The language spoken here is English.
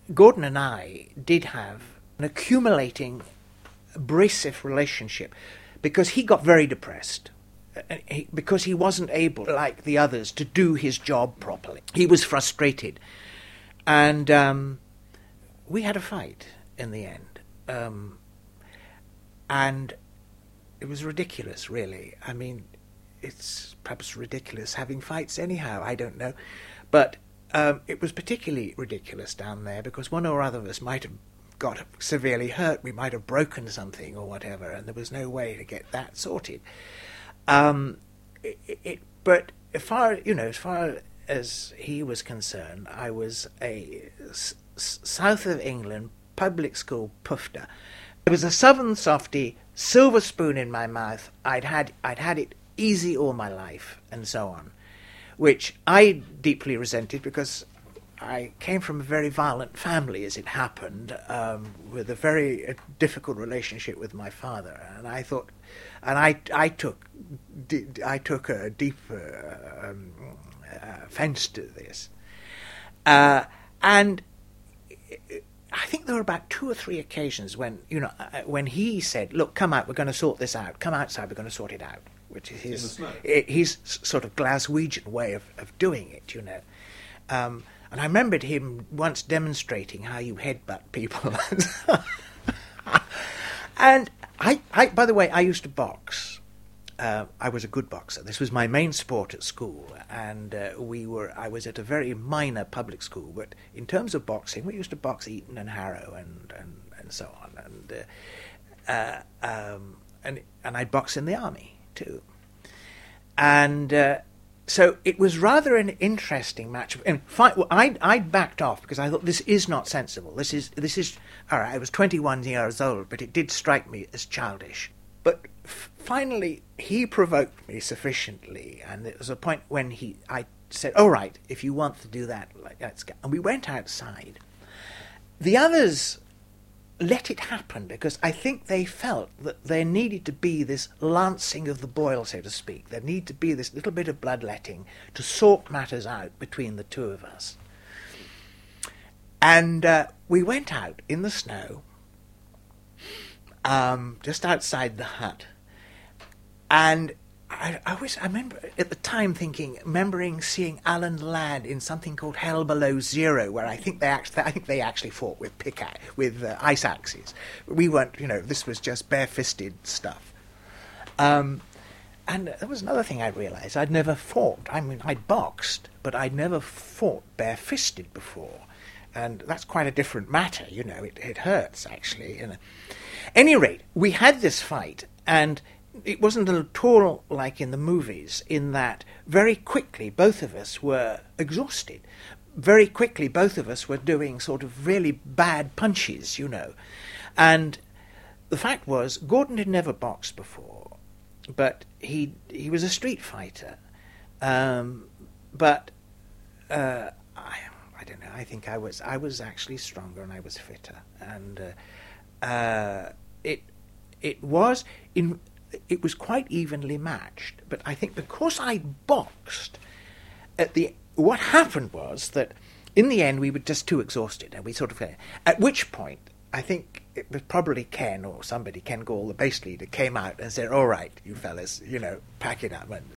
Gordon and I did have an accumulating abrasive relationship because he got very depressed. Because he wasn't able, like the others, to do his job properly. He was frustrated. And we had a fight in the end. And it was ridiculous, really. I mean, it's perhaps ridiculous having fights anyhow, I don't know. But it was particularly ridiculous down there because one or other of us might have got severely hurt. We might have broken something or whatever, and there was no way to get that sorted. But as far as he was concerned, I was a south of England public school pufter. It was a southern softy, silver spoon in my mouth. I'd had it easy all my life, and so on, which I deeply resented because I came from a very violent family, as it happened, with a very difficult relationship with my father, and I thought, and I took a deep offence to this, and I think there were about 2 or 3 occasions when he said, "Look, come out, we're going to sort this out. Come outside, we're going to sort it out," which is his sort of Glaswegian way of doing it, And I remembered him once demonstrating how you headbutt people. And I, by the way, I used to box. I was a good boxer. This was my main sport at school, and I was at a very minor public school. But in terms of boxing, we used to box Eton and Harrow and so on, and I'd box in the army too, and. So it was rather an interesting match. And I backed off because I thought this is not sensible. This is all right. I was 21 years old, but it did strike me as childish. But finally, he provoked me sufficiently, and there was a point when I said, "All right, if you want to do that, let's go." And we went outside. The others let it happen because I think they felt that there needed to be this lancing of the boil, so to speak. There needed to be this little bit of bloodletting to sort matters out between the two of us. And we went out in the snow, just outside the hut. And I remember at the time remembering seeing Alan Ladd in something called Hell Below Zero, where I think they actually fought with ice axes. We weren't, this was just bare-fisted stuff. And there was another thing I realised: I'd never fought. I mean, I'd boxed, but I'd never fought bare-fisted before, and that's quite a different matter. It hurts actually. At any rate, we had this fight, and it wasn't at all like in the movies, in that very quickly both of us were exhausted. Very quickly both of us were doing sort of really bad punches, And the fact was, Gordon had never boxed before, but he was a street fighter. But I don't know, I think I was actually stronger and I was fitter. And it was quite evenly matched, but I think because I boxed, what happened was that in the end we were just too exhausted, and we sort of, at which point I think it was probably Ken or somebody, Ken Gall, the base leader, came out and said, "All right, you fellas, pack it up and